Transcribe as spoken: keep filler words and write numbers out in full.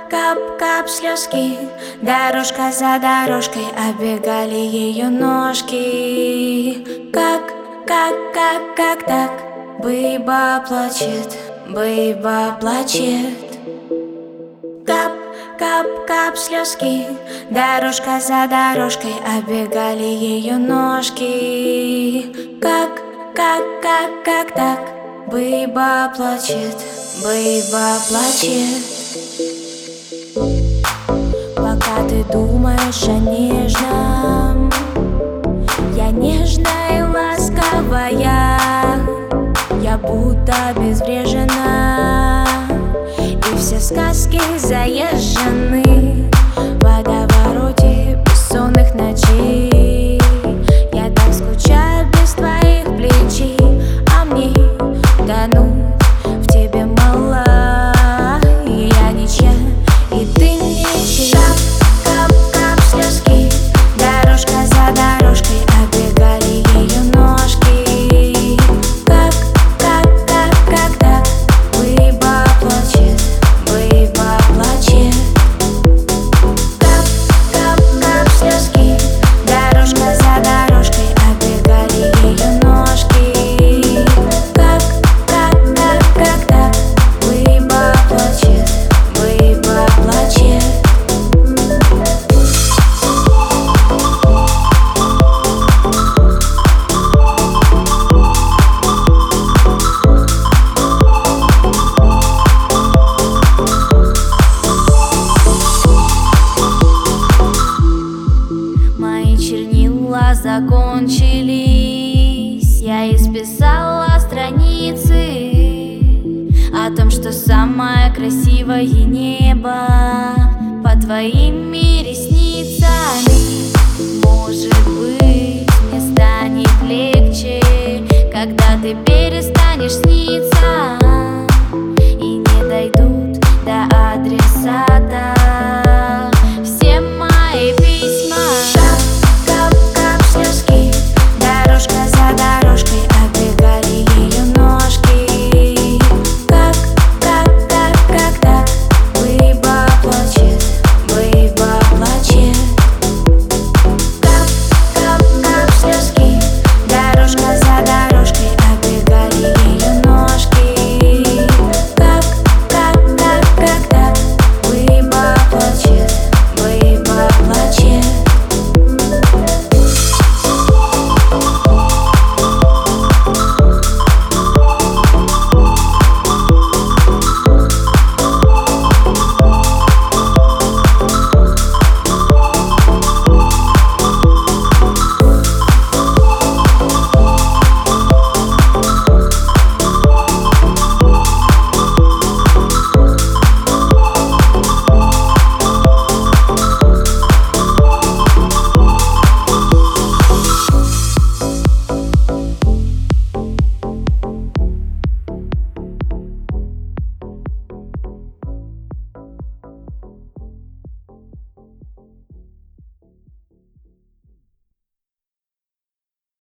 кап-кап слезки, дорожка за дорожкой оббегали ее ножки. Как, как, как, как так? Быба плачет, быба плачет. Кап, кап, кап слезки, дорожка за дорожкой оббегали ее ножки. Как, как, как, как так? Быба плачет, быба плачет. Пока ты думаешь о нежном, я нежная и ласковая, я будто обезврежена, и все сказки заезжены в водовороте бессонных ночей. Я так скучаю без твоих плечей, а мне тонуть в тебе мало. И я ничья, и ты ничья. Кап, кап, слезки, дорожка за дорожкой оббегали ее ножки. Как, как, как, как так? Быба плачет, быба плачет. Кап, кап, кап, слезки, дорожка за дорожкой оббегали ее ножки. Как, как, как, как так? Быба плачет, быба плачет. Мои чернила закончились, я исписала страницы о том, что самое красивое небо под твоими ресницами. Может быть, мне станет легче, когда ты перестанешь сниться и не дойдут до адреса